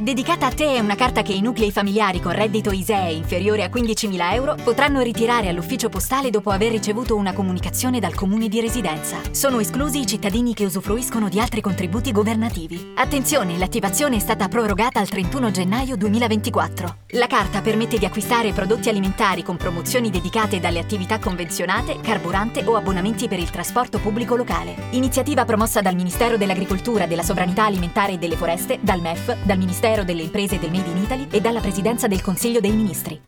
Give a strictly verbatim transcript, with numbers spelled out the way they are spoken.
Dedicata a te è una carta che i nuclei familiari con reddito I S E E inferiore a quindicimila euro potranno ritirare all'ufficio postale dopo aver ricevuto una comunicazione dal comune di residenza. Sono esclusi i cittadini che usufruiscono di altri contributi governativi. Attenzione, l'attivazione è stata prorogata al trentuno gennaio duemilaventiquattro. La carta permette di acquistare prodotti alimentari con promozioni dedicate dalle attività convenzionate, carburante o abbonamenti per il trasporto pubblico locale. Iniziativa promossa dal Ministero dell'Agricoltura, della Sovranità Alimentare e delle Foreste, dal M E F, dal Ministero delle Imprese e del Made in Italy e dalla Presidenza del Consiglio dei Ministri.